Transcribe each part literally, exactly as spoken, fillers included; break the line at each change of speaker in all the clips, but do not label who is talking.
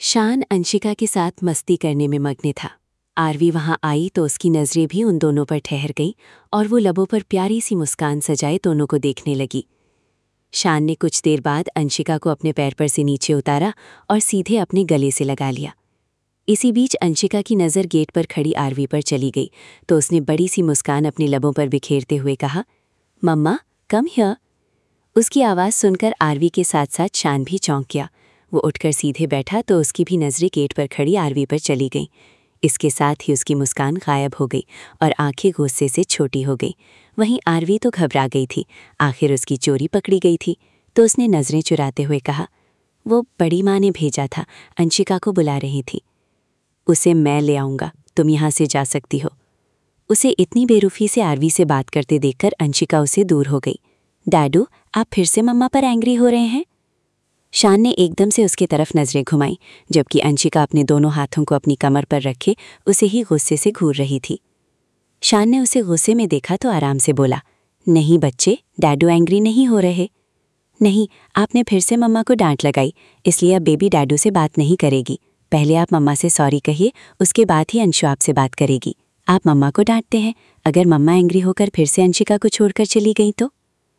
शान अंशिका के साथ मस्ती करने में मग्न था। आरवी वहां आई तो उसकी नजरें भी उन दोनों पर ठहर गईं और वो लबों पर प्यारी सी मुस्कान सजाए दोनों को देखने लगी। शान ने कुछ देर बाद अंशिका को अपने पैर पर से नीचे उतारा और सीधे अपने गले से लगा लिया। इसी बीच अंशिका की नज़र गेट पर खड़ी आरवी पर चली गई तो उसने बड़ी सी मुस्कान अपने लबों पर बिखेरते हुए कहा, मम्मा कम हियर। उसकी आवाज़ सुनकर आरवी के साथ साथ शान भी चौंक गया। वो उठकर सीधे बैठा तो उसकी भी नज़रें गेट पर खड़ी आरवी पर चली गईं। इसके साथ ही उसकी मुस्कान गायब हो गई और आंखें गुस्से से छोटी हो गई। वहीं आरवी तो घबरा गई थी, आखिर उसकी चोरी पकड़ी गई थी। तो उसने नज़रें चुराते हुए कहा, वो बड़ी माँ ने भेजा था, अंशिका को बुला रही थी। उसे मैं ले आऊँगा, तुम यहाँ से जा सकती हो। उसे इतनी बेरुखी से आरवी से बात करते देखकर अंशिका उसे दूर हो गई। डैडू, आप फिर से मम्मा पर एंग्री हो रहे हैं? शान ने एकदम से उसके तरफ नजरें घुमाई, जबकि अंशिका अपने दोनों हाथों को अपनी कमर पर रखे उसे ही गुस्से से घूर रही थी। शान ने उसे गुस्से में देखा तो आराम से बोला, नहीं बच्चे, डैडू एंग्री नहीं हो रहे। नहीं, आपने फिर से मम्मा को डांट लगाई, इसलिए अब बेबी डैडू से बात नहीं करेगी। पहले आप मम्मा से सॉरी कहिए, उसके बाद ही अंशु आपसे बात करेगी। आप मम्मा को डांटते हैं, अगर मम्मा एंग्री होकर फिर से अंशिका को छोड़कर चली गई तो?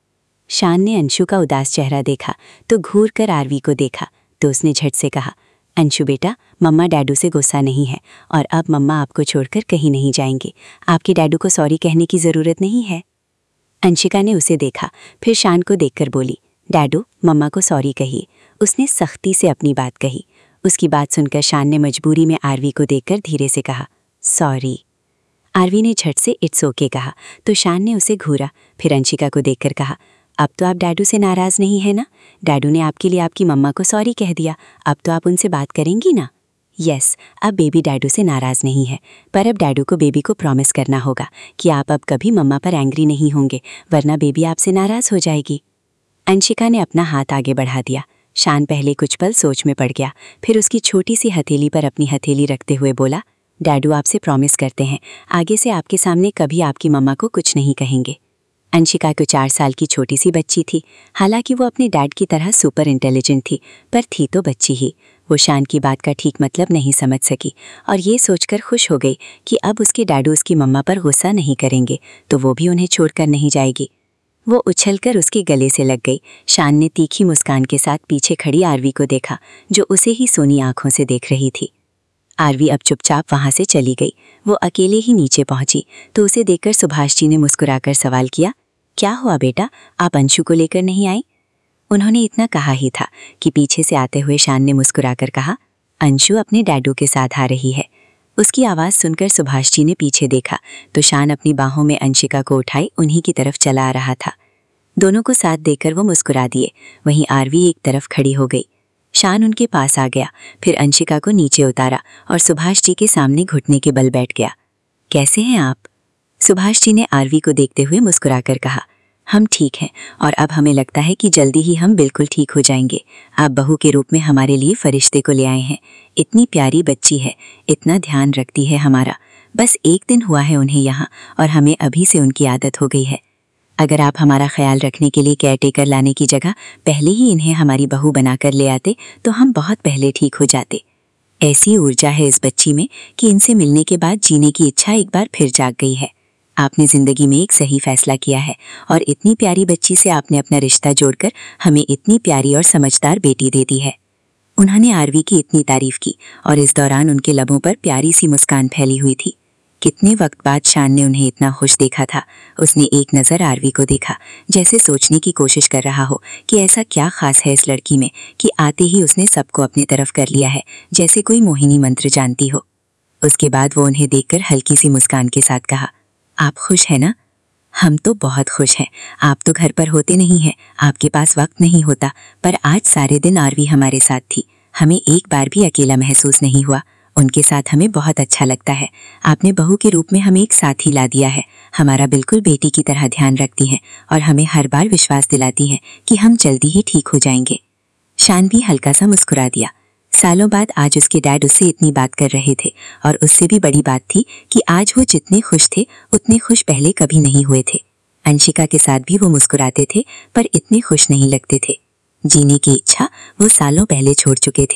शान ने अंशु का उदास चेहरा देखा तो घूर कर आरवी को देखा तो उसने झट से कहा, अंशु बेटा, मम्मा डैडू से गुस्सा नहीं है और अब मम्मा आपको छोड़कर कहीं नहीं जाएंगे। आपके डैडू को सॉरी कहने की ज़रूरत नहीं है। अंशिका ने उसे देखा, फिर शान को देखकर बोली, डैडू मम्मा को सॉरी कहिए। उसने सख्ती से अपनी बात कही। उसकी बात सुनकर शान ने मजबूरी में आरवी को देखकर धीरे से कहा, सॉरी। आरवी ने झट से इट्स ओके कहा तो शान ने उसे घूरा, फिर अंशिका को देखकर कहा, अब तो आप डैडू से नाराज़ नहीं है ना? डैडू ने आपके लिए आपकी मम्मा को सॉरी कह दिया, अब तो आप उनसे बात करेंगी ना? यस, अब बेबी डैडू से नाराज़ नहीं है, पर अब डैडू को बेबी को प्रॉमिस करना होगा कि आप अब कभी मम्मा पर एंग्री नहीं होंगे, वरना बेबी आपसे नाराज़ हो जाएगी। अंशिका ने अपना हाथ आगे बढ़ा दिया। शान पहले कुछ पल सोच में पड़ गया, फिर उसकी छोटी सी हथेली पर अपनी हथेली रखते हुए बोला, डैडू आपसे प्रॉमिस करते हैं, आगे से आपके सामने कभी आपकी मम्मा को कुछ नहीं कहेंगे। अंशिका को चार साल की छोटी सी बच्ची थी। हालांकि वो अपने डैड की तरह सुपर इंटेलिजेंट थी, पर थी तो बच्ची ही। वो शान की बात का ठीक मतलब नहीं समझ सकी और ये सोचकर खुश हो गई कि अब उसके डैडू उसकी मम्मा पर गुस्सा नहीं करेंगे तो वो भी उन्हें छोड़कर नहीं जाएगी। वो उछलकर उसके गले से लग गई। शान ने तीखी मुस्कान के साथ पीछे खड़ी आरवी को देखा, जो उसे ही सोनी आंखों से देख रही थी। आरवी अब चुपचाप वहां से चली गई। वो अकेले ही नीचे पहुंची तो उसे देखकर सुभाष जी ने मुस्कुराकर सवाल किया, क्या हुआ बेटा, आप अंशु को लेकर नहीं आई? उन्होंने इतना कहा ही था कि पीछे से आते हुए शान ने मुस्कुराकर कहा, अंशु अपने डैडू के साथ आ रही है। उसकी आवाज़ सुनकर सुभाष जी ने पीछे देखा तो शान अपनी बाहों में अंशिका को उठाई उन्हीं की तरफ चला आ रहा था। दोनों को साथ देकर वो मुस्कुरा दिए। वहीं आरवी एक तरफ खड़ी हो गई। शान उनके पास आ गया, फिर अंशिका को नीचे उतारा और सुभाष जी के सामने घुटने के बल बैठ गया। कैसे हैं आप? सुभाष जी ने आरवी को देखते हुए मुस्कुराकर कहा, हम ठीक हैं और अब हमें लगता है कि जल्दी ही हम बिल्कुल ठीक हो जाएंगे। आप बहू के रूप में हमारे लिए फरिश्ते को ले आए हैं। इतनी प्यारी बच्ची है, इतना ध्यान रखती है हमारा। बस एक दिन हुआ है उन्हें यहाँ और हमें अभी से उनकी आदत हो गई है। अगर आप हमारा ख्याल रखने के लिए केयरटेकर लाने की जगह पहले ही इन्हें हमारी बहू बनाकर ले आते तो हम बहुत पहले ठीक हो जाते। ऐसी ऊर्जा है इस बच्ची में कि इनसे मिलने के बाद जीने की इच्छा एक बार फिर जाग गई है। आपने ज़िंदगी में एक सही फैसला किया है और इतनी प्यारी बच्ची से आपने अपना रिश्ता जोड़कर हमें इतनी प्यारी और समझदार बेटी दे दी है। उन्होंने आरवी की इतनी तारीफ की और इस दौरान उनके लबों पर प्यारी सी मुस्कान फैली हुई थी। कितने वक्त बाद शान ने उन्हें इतना खुश देखा था। उसने एक नज़र आरवी को देखा, जैसे सोचने की कोशिश कर रहा हो कि ऐसा क्या खास है इस लड़की में कि आते ही उसने सबको अपनी तरफ कर लिया है, जैसे कोई मोहिनी मंत्र जानती हो। उसके बाद वो उन्हें देखकर हल्की सी मुस्कान के साथ कहा, आप खुश हैं ना? हम तो बहुत खुश हैं। आप तो घर पर होते नहीं हैं, आपके पास वक्त नहीं होता, पर आज सारे दिन आरवी हमारे साथ थी। हमें एक बार भी अकेला महसूस नहीं हुआ। उनके साथ हमें बहुत अच्छा लगता है। आपने बहू के रूप में हमें एक साथ ही ला दिया है। हमारा बिल्कुल बेटी की तरह ध्यान रखती हैं और हमें हर बार विश्वास दिलाती हैं कि हम जल्दी ही ठीक हो जाएंगे। शान भी हल्का सा मुस्कुरा दिया। सालों बाद आज उसके डैड उससे इतनी बात कर रहे थे और उससे भी बड़ी बात थी कि आज वो जितने खुश थे उतने खुश पहले कभी नहीं हुए थे। अंशिका के साथ भी वो मुस्कुराते थे पर इतने खुश नहीं लगते थे। जीने की इच्छा वो सालों पहले छोड़ चुके थे,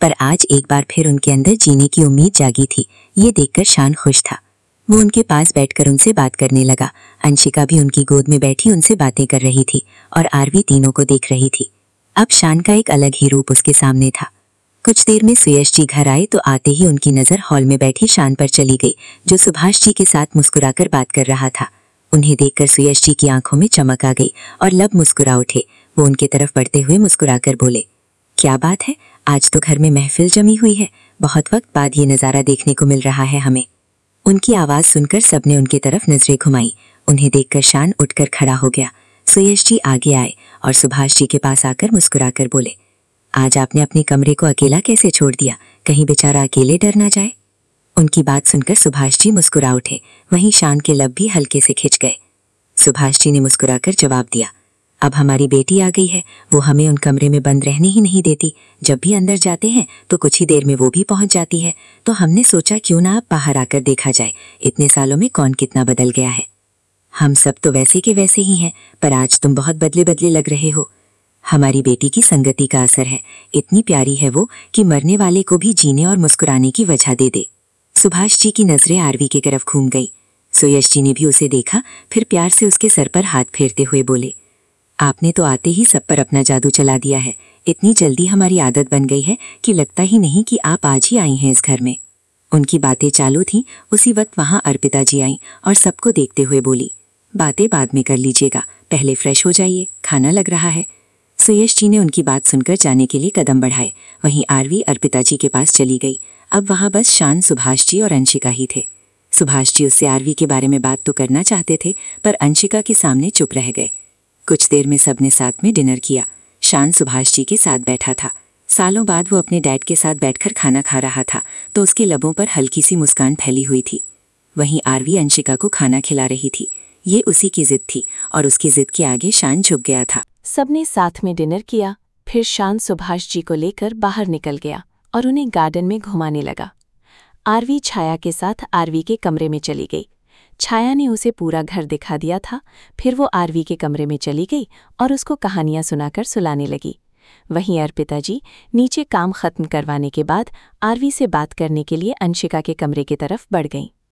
पर आज एक बार फिर उनके अंदर जीने की उम्मीद जागी थी। ये देखकर शान खुश था। वो उनके पास बैठकर उनसे बात करने लगा। अंशिका भी उनकी गोद में बैठी उनसे बातें कर रही थी और आरवी तीनों को देख रही थी। अब शान का एक अलग ही रूप उसके सामने था। कुछ देर में सुयश जी घर आए तो आते ही उनकी नजर हॉल में बैठी शान पर चली गई, जो सुभाष जी के साथ मुस्कुराकर बात कर रहा था। उन्हें देखकर सुयश जी की आंखों में चमक आ गई और लब मुस्कुरा उठे। वो उनके तरफ बढ़ते हुए मुस्कुराकर बोले, क्या बात है, आज तो घर में महफिल जमी हुई है। बहुत वक्त बाद ये नज़ारा देखने को मिल रहा है हमें। उनकी आवाज़ सुनकर सबने उनके तरफ नजरें घुमाई। उन्हें देखकर शान उठकर खड़ा हो गया। सुयश जी आगे आए और सुभाष जी के पास आकर मुस्कुराकर बोले, आज आपने अपने कमरे को अकेला कैसे छोड़ दिया? कहीं बेचारा अकेले डर ना जाए। उनकी बात सुनकर सुभाष जी मुस्कुरा उठे। वहीं शान के लब भी हल्के से खिंच गए। सुभाष जी ने मुस्कुराकर जवाब दिया, अब हमारी बेटी आ गई है, वो हमें उन कमरे में बंद रहने ही नहीं देती। जब भी अंदर जाते हैं तो कुछ ही देर में वो भी पहुंच जाती है। तो हमने सोचा क्यों ना अब बाहर आकर देखा जाए, इतने सालों में कौन कितना बदल गया है। हम सब तो वैसे के वैसे ही हैं, पर आज तुम बहुत बदले बदले लग रहे हो। हमारी बेटी की संगति का असर है। इतनी प्यारी है वो कि मरने वाले को भी जीने और मुस्कुराने की वजह दे दे। सुभाष जी की नजरें आरवी की तरफ घूम गई। सुयश जी ने भी उसे देखा, फिर प्यार से उसके सर पर हाथ फेरते हुए बोले, आपने तो आते ही सब पर अपना जादू चला दिया है। इतनी जल्दी हमारी आदत बन गई है कि लगता ही नहीं कि आप आज ही आई हैं इस घर में। उनकी बातें चालू थीं, उसी वक्त वहां अर्पिता जी आई और सबको देखते हुए बोली, बातें बाद में कर लीजिएगा, पहले फ्रेश हो जाइए, खाना लग रहा है। सुयश जी ने उनकी बात सुनकर जाने के लिए कदम बढ़ाए। वहीं आरवी अर्पिता जी के पास चली गई। अब वहां बस शान, सुभाष जी और अंशिका ही थे। सुभाष जी उससे आरवी के बारे में बात तो करना चाहते थे, पर अंशिका के सामने चुप रह गए। कुछ देर में सबने साथ में डिनर किया। शान सुभाष जी के साथ बैठा था। सालों बाद वो अपने डैड के साथ बैठकर खाना खा रहा था, तो उसके लबों पर हल्की सी मुस्कान फैली हुई थी। वहीं आरवी अंशिका को खाना खिला रही थी। ये उसी की जिद थी और उसकी जिद के आगे शान झुक गया था।
सबने साथ में डिनर किया। फिर शान सुभाष जी को लेकर बाहर निकल गया और उन्हें गार्डन में घुमाने लगा। आरवी छाया के साथ आरवी के कमरे में चली गई। छाया ने उसे पूरा घर दिखा दिया था। फिर वो आरवी के कमरे में चली गई और उसको कहानियां सुनाकर सुलाने लगी। वहीं अर्पिता जी नीचे काम खत्म करवाने के बाद आरवी से बात करने के लिए अंशिका के कमरे की तरफ बढ़ गईं।